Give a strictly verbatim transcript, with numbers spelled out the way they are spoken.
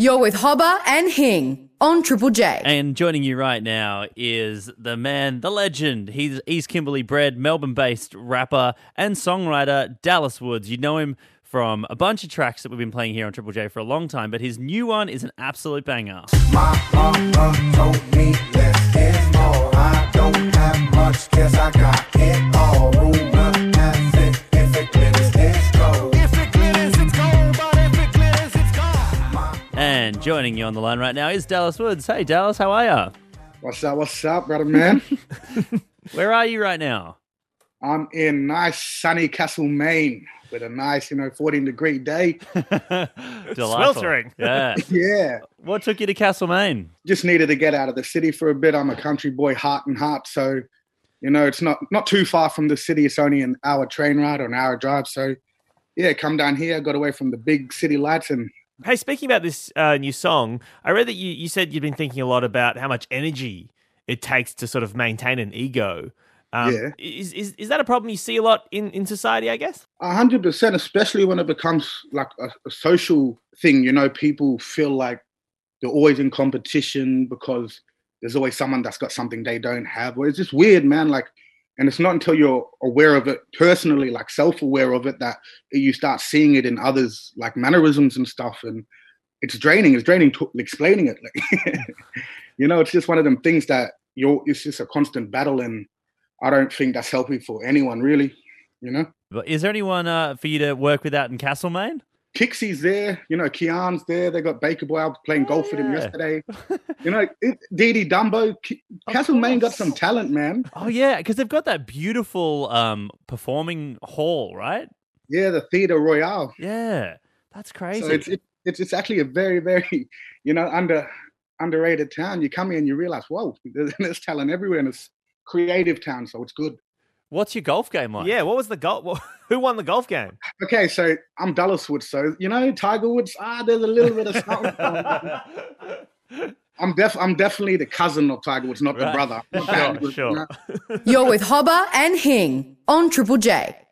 You're with Hobber and Hing on Triple J. And joining you right now is the man, the legend. He's East Kimberley bred, Melbourne-based rapper and songwriter Dallas Woods. You know him from a bunch of tracks that we've been playing here on Triple J for a long time, but his new one is an absolute banger. My mama told me less is more. I don't have much, guess I got it all. Rumor has it, if it glitters, it's gold. If it glitters, it's gold, but if it glitters, it's gold. And joining you on the line right now is Dallas Woods. Hey, Dallas, how are you? What's up, what's up, brother man? Where are you right now? I'm in nice sunny Castlemaine with a nice, you know, fourteen degree day. Sweltering. Yeah. Yeah. What took you to Castlemaine? Just needed to get out of the city for a bit. I'm a country boy, heart and heart. So, you know, it's not, not too far from the city. It's only an hour train ride or an hour drive. So, yeah, come down here, got away from the big city lights. And hey, speaking about this uh, new song, I read that you, you said you'd been thinking a lot about how much energy it takes to sort of maintain an ego. Um, yeah. Is, is is that a problem you see a lot in, in society, I guess? A hundred percent, especially when it becomes like a, a social thing. You know, people feel like they're always in competition because there's always someone that's got something they don't have. Well, it's just weird, man. Like, and it's not until you're aware of it personally, like self-aware of it, that you start seeing it in others, like mannerisms and stuff. And it's draining. It's draining to explaining it. Like, you know, it's just one of them things that you're. It's just a constant battle, and I don't think that's healthy for anyone, really, you know? But is there anyone uh, for you to work with out in Castlemaine? Kixie's there, you know, Keane's there. They got Baker Boy out playing golf with him yeah. yesterday. You know, it, Dee Dee Dumbo. K- Castlemaine got some talent, man. Oh, yeah, because they've got that beautiful um, performing hall, right? Yeah, the Theatre Royale. Yeah, that's crazy. So it's, it, it's it's actually a very, very, you know, under underrated town. You come here and you realize, whoa, there's, there's talent everywhere, and it's creative town, so it's good. What's your golf game like? Yeah, what was the golf? Who won the golf game? Okay, so I'm Dallas Woods, so you know Tiger Woods. Ah, there's a little bit of something. I'm def I'm definitely the cousin of Tiger Woods, not right. the brother. Sure, sure. You're with Hobber and Hing on Triple J.